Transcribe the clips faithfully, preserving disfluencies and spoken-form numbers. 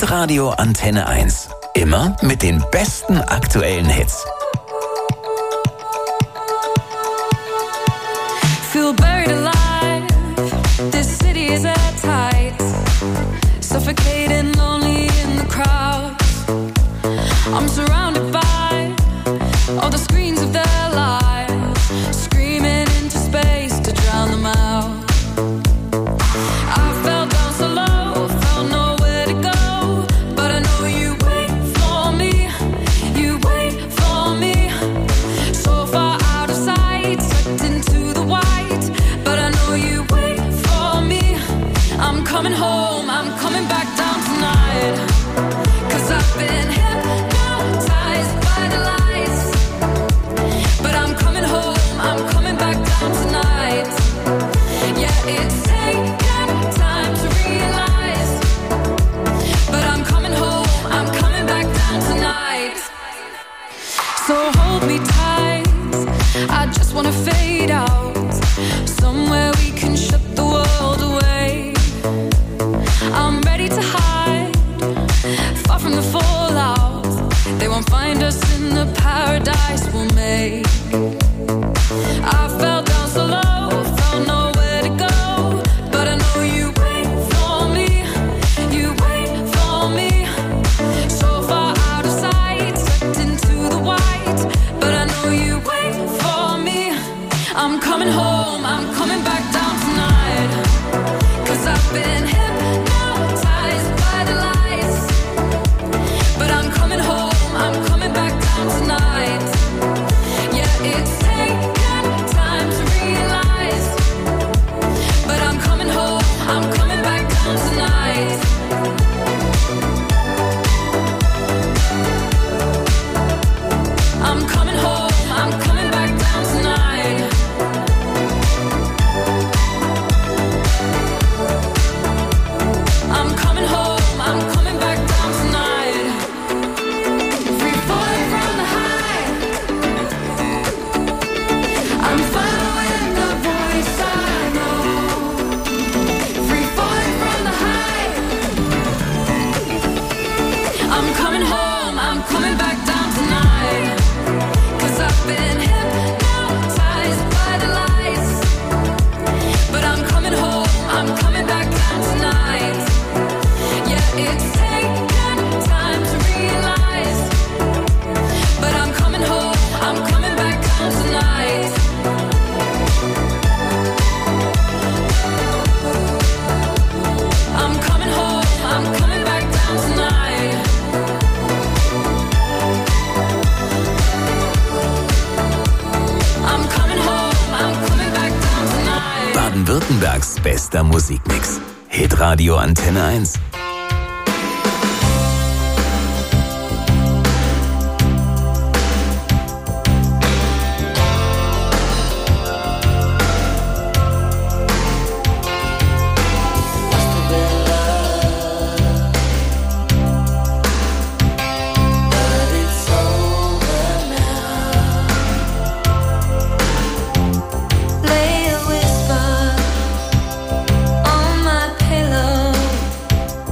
Hitradio Antenne eins. Immer mit den besten aktuellen Hits. Feel buried alive. This city is at tight. Suffocating, lonely in the crowd. I'm surrounded by all the screens of their lives, screaming into space to drown them out. I fell down so low, felt nowhere to go, but I know you wait for me, you wait for me. So far out of sight, sucked into the white, but I know you wait for me. I'm coming home, I'm coming back down tonight, 'cause I've been hypnotized by the lights. But I'm coming home, I'm coming back down tonight. Yeah, it's taken time to realize, but I'm coming home, I'm coming back down tonight. So hold me tight, I just wanna fade out, somewhere we can shut the world away. I'm ready to hide, far from the fallout. They won't find us in the paradise we'll make. I fell down so low, felt nowhere to go, but I know you wait for me, you wait for me. So far out of sight, sucked into the white, but I know you wait for me. I'm coming home, I'm coming back down tonight, 'cause I've been hypnotized by the lights. But I'm coming home, I'm coming back down tonight. Yeah, it's taken time to realize, but I'm coming home, I'm coming back down tonight. I'm coming home, I'm coming back down tonight. I'm coming home, I'm coming back down tonight. Free falling from the high, I'm following the voice I know. Free falling from the high, I'm coming home, I'm coming back down tonight, 'cause I've been hypnotized by the lights. But I'm coming home, I'm coming back down tonight. Yeah, it's taken time to realize, but I'm coming home, I'm coming back down tonight. I'm coming home, I'm coming back down tonight. I'm coming home, I'm coming back down tonight. Baden-Württembergs bester Musikmix. Hitradio Antenne eins. Lay a whisper on my pillow.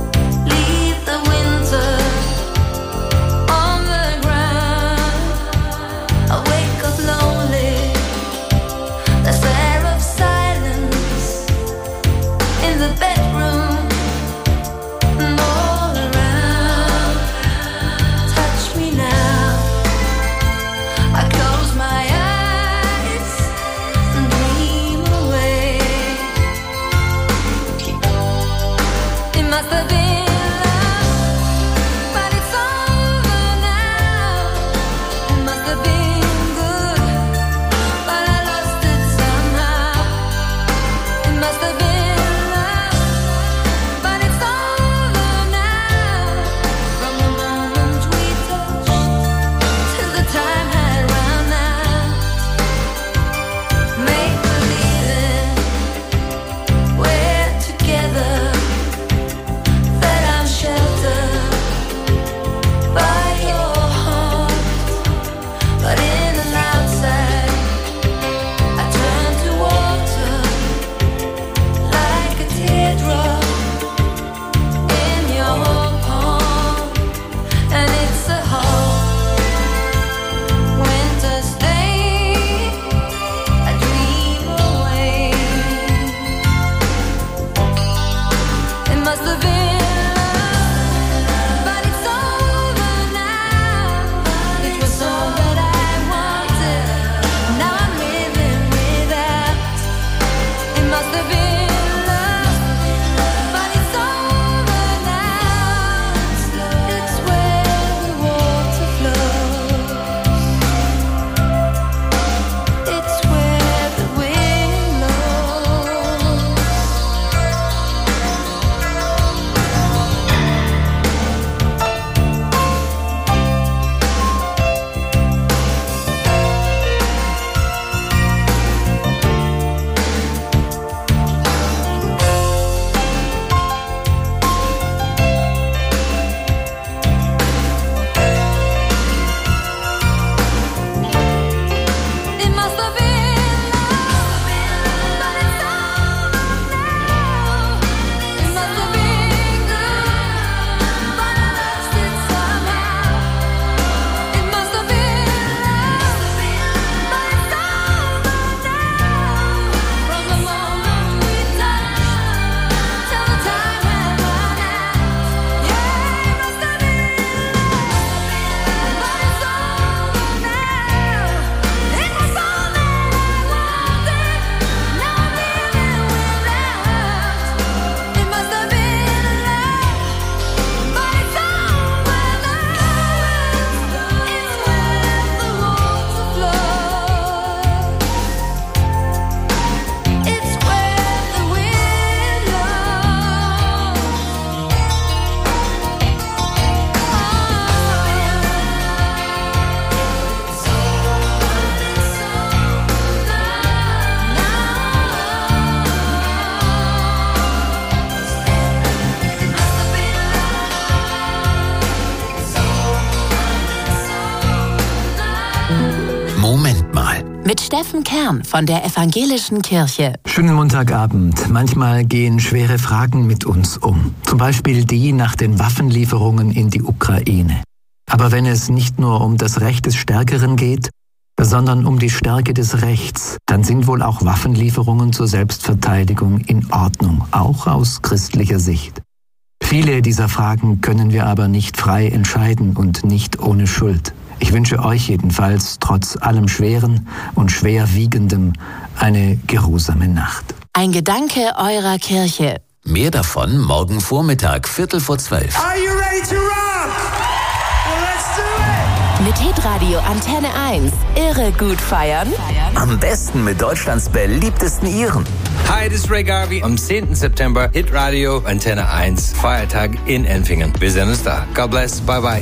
mit Steffen Kern von der Evangelischen Kirche. Schönen Montagabend. Manchmal gehen schwere Fragen mit uns um. Zum Beispiel die nach den Waffenlieferungen in die Ukraine. Aber wenn es nicht nur um das Recht des Stärkeren geht, sondern um die Stärke des Rechts, dann sind wohl auch Waffenlieferungen zur Selbstverteidigung in Ordnung, auch aus christlicher Sicht. Viele dieser Fragen können wir aber nicht frei entscheiden und nicht ohne Schuld. Ich wünsche euch jedenfalls trotz allem Schweren und Schwerwiegendem eine geruhsame Nacht. Ein Gedanke eurer Kirche. Mehr davon morgen Vormittag, Viertel vor zwölf. Are you ready to rock? Well, let's do it! Mit Hitradio Antenne eins. Irre gut feiern. Am besten mit Deutschlands beliebtesten Iren. Hi, this is Ray Garvey. Am zehnten September, Hitradio Antenne eins, Feiertag in Empfingen. Wir sehen uns da. God bless. Bye bye.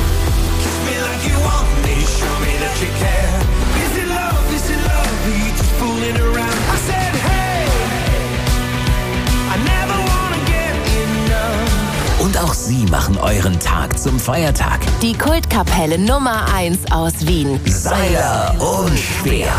Und auch Sie machen euren Tag zum Feiertag. Die Kultkapelle Nummer eins aus Wien. Seiler und Speer.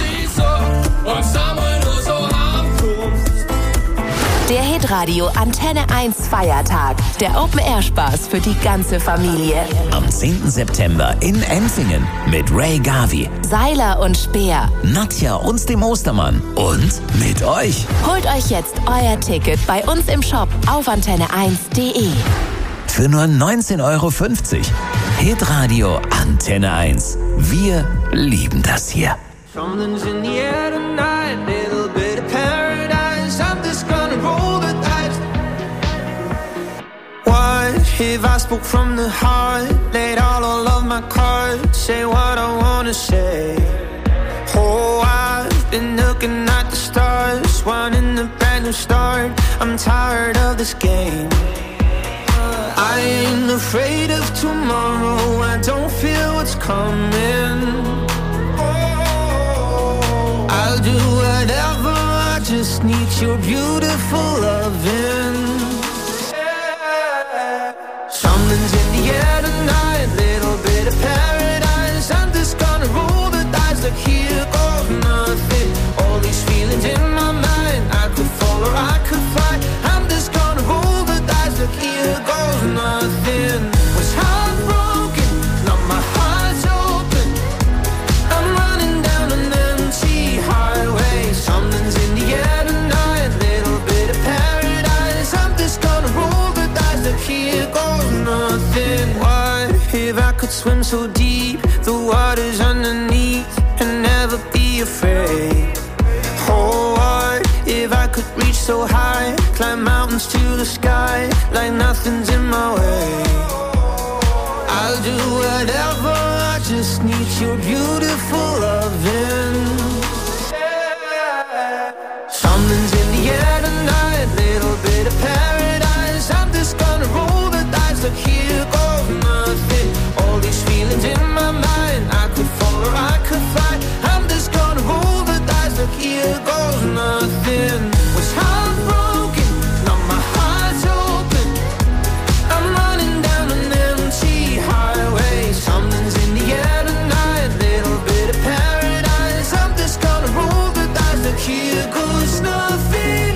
Der Hitradio Antenne eins Feiertag. Der Open-Air-Spaß für die ganze Familie. Am zehnten September in Empfingen mit Ray Garvey, Seiler und Speer. Nadja und dem Ostermann und mit euch. Holt euch jetzt euer Ticket bei uns im Shop auf antenne eins punkt de. Für nur neunzehn Euro fünfzig. Hitradio Antenne eins. Wir lieben das hier. Something's in the air tonight, little bit of paradise. I'm just gonna roll the dice. What if I spoke from the heart? Laid all, all of my cards, say what I wanna say. Oh, I've been looking at the stars, wanting a brand new start. I'm tired of this game. I ain't afraid of tomorrow, I don't fear what's coming. I'll do whatever, I just need your beautiful loving. Something's in the air tonight, little bit of paradise. I'm just gonna roll the dice, like here goes nothing. All these feelings in my mind, I could fall or I could fly. I'm just gonna roll the dice, like here goes nothing. Was heartbroken, now my heart's open. I'm running down an empty highway. Something's in the air tonight, little bit of paradise. I'm just gonna roll the dice, like here goes nothing. What if I could swim so deep, the water's underneath, and never be afraid? Oh, what if I could reach so high, climb mountains to the sky, like nothing's in my way? I'll do whatever, I just need your beautiful loving. Something's in the air tonight, little bit of paradise. I'm just gonna roll the dice, like here goes nothing. All these feelings in my mind, I could fall or I could fly. I'm just gonna roll the dice, like here goes nothing. Was heartbroken, now my heart's open. I'm running down an empty highway. Something's in the air tonight, little bit of paradise. I'm just gonna roll the dice, like here goes nothing.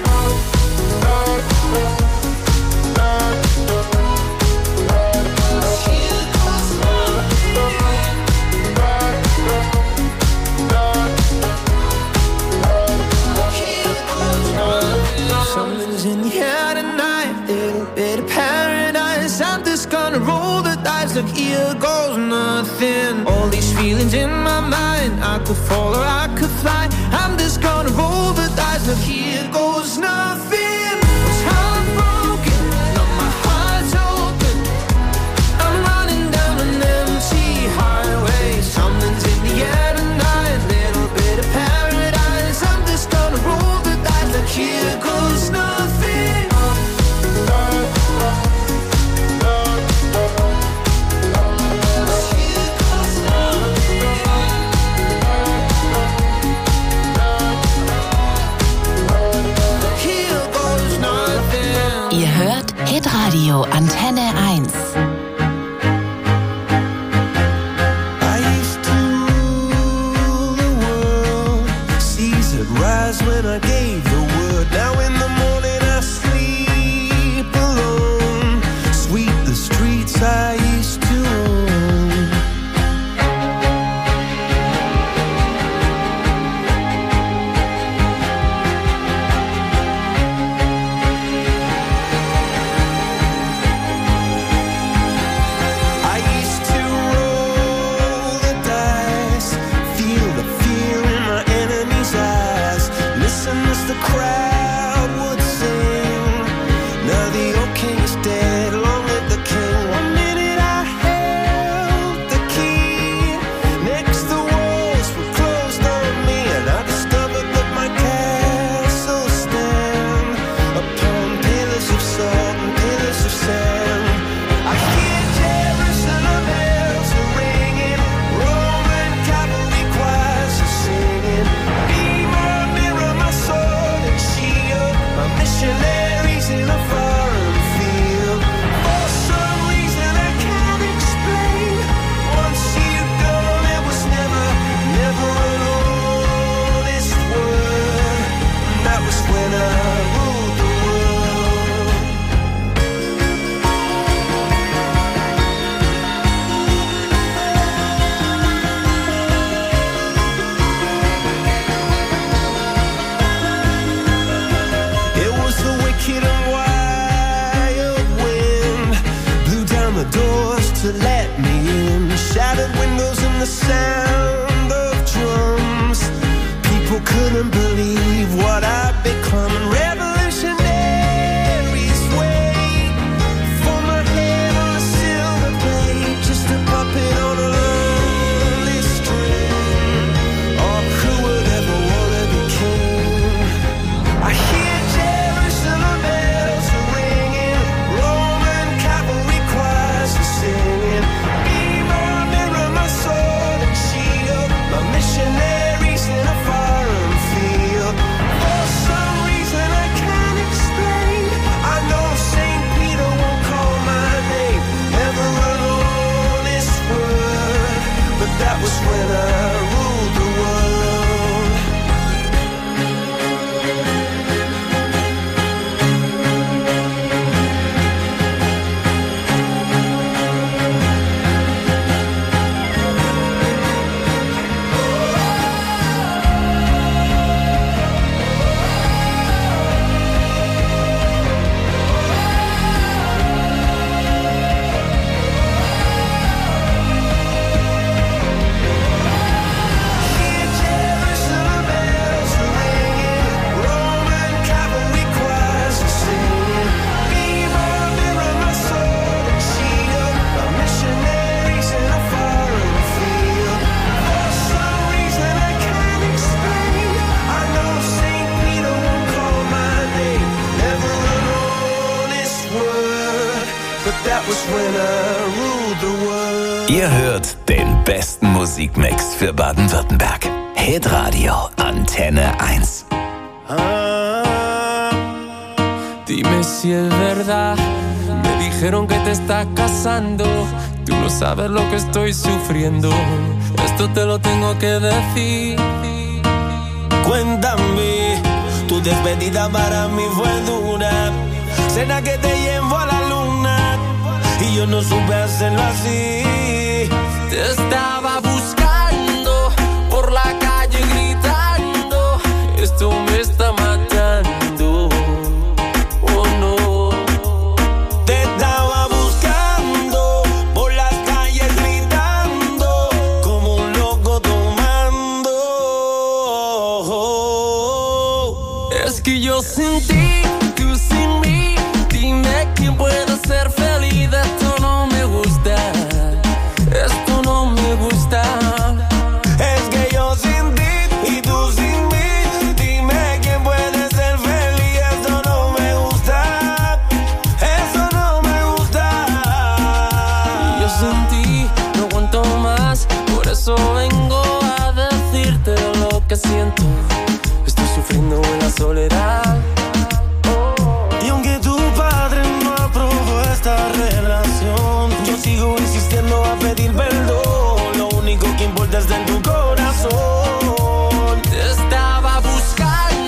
Something's in the air tonight, little bit of paradise. I'm just gonna roll the dice, like here goes nothing. All these feelings in my mind, I could fall or I could fly. I'm just gonna roll the dice, like here goes nothing. Was heartbroken, now my heart's open. I'm running down an empty highway. Something's in the air tonight, little bit of paradise. I'm just gonna roll the dice, like here goes nothing. Here goes nothing. eyes when I gave the word. Now in the morning I sleep alone. Sweep the streets I used to own. I used to roll the dice, feel the fear in my enemy's eyes, listen as the crowd would sing. Now the old king is dead, long live the king. One minute I held the key, next the walls were closed on me, and I discovered that my castle stand upon pillars of salt and pillars of sand. I hear Jerusalem bells are ringing, Roman cavalry choirs are singing. Be my mirror, my sword and shield, my missionaries in a foreign field. For some reason I can't explain, once you've gone there was never, never an honest word. And that was when I ruled the world. It was the wicked and wild wind, blew down the doors to let me in, shattered windows and the sound of drums. People couldn't believe what I'd become, and revolutionaries wait for my head on a silver plate, just a puppet on a lonely string. Oh, who would ever wanna be king? I hear Jerusalem bells are ringing, Roman cavalry choirs are singing. Be my mirror, my sword and shield, my missionaries in a foreign field. For some reason I can't explain, I know Saint Peter won't call my name, never an honest word. But that was when I ruled the world. Hear Jerusalem bells are ringing, Roman cavalry choirs are singing. Be my mirror, my sword and shield, my missionaries in a foreign field. For some reason I can't explain, I know Saint Peter won't call my name, never an honest word. But that was when I ruled the world. Ihr hört den besten Musikmix für Baden-Württemberg. Hitradio Antenne eins. Ah, Dime si es verdad, me dijeron que te estás casando. Tú no sabes lo que estoy sufriendo, esto te lo tengo que decir. cuéntame, tu despedida para mí fue dura. Cena que te llevo a la luna y yo no supe hacerlo así. Te estaba buscando por la calle gritando, esto me está matando, oh no. Te estaba buscando por las calles gritando como un loco tomando. Es que yo sin ti, tú sin mí, dime quién puede ser feliz. Esto no me gusta, esto no me gusta. Es que yo sin ti y tú sin mí, dime quién puede ser feliz. Eso no me gusta, eso no me gusta. Yo sin ti no aguanto más, por eso vengo a decirte lo que siento. Estoy sufriendo en la soledad. Y aunque tu padre no aprobó esta relación, yo sigo insistiendo a pedir perdón. Lo único que importa es de tu corazón. Te estaba buscando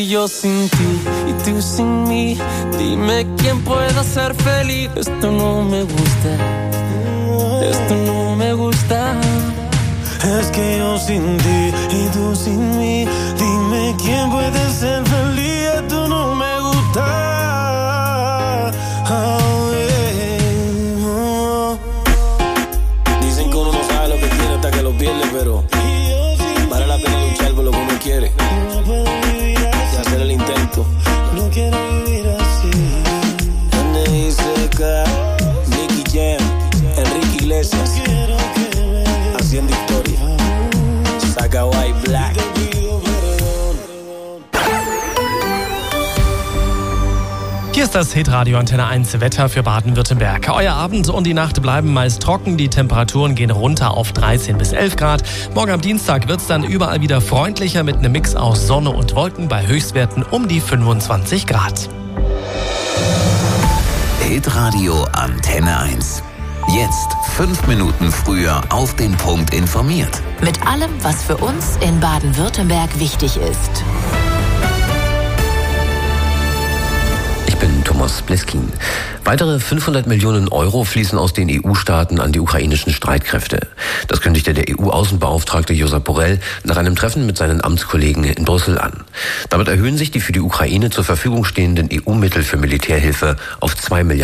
yo sin ti y tú sin mí. Dime quién pueda ser feliz. Esto no me gusta. Esto no me gusta. Es que yo sin ti y tú sin mí. Dime quién puede ser feliz. Esto no me gusta. Oh, yeah. Oh. Dicen que uno no sabe lo que tiene hasta que lo pierde, pero vale la pena luchar por lo que uno quiere y hacer el intento. No quiero vivir así. N I C K, Nicky Jam, Enrique Iglesias, haciendo historia. Saca White Black. Hier ist das Hitradio Antenne eins Wetter für Baden-Württemberg. Euer Abend und die Nacht bleiben meist trocken. Die Temperaturen gehen runter auf dreizehn bis elf Grad. Morgen am Dienstag wird es dann überall wieder freundlicher mit einem Mix aus Sonne und Wolken bei Höchstwerten um die fünfundzwanzig Grad. Hitradio Antenne eins. Jetzt fünf Minuten früher auf den Punkt informiert. Mit allem, was für uns in Baden-Württemberg wichtig ist. Ich bin Thomas Bleskin. Weitere fünfhundert Millionen Euro fließen aus den E U-Staaten an die ukrainischen Streitkräfte. Das kündigte der E U-Außenbeauftragte Josep Borrell nach einem Treffen mit seinen Amtskollegen in Brüssel an. Damit erhöhen sich die für die Ukraine zur Verfügung stehenden E U-Mittel für Militärhilfe auf zwei Milliarden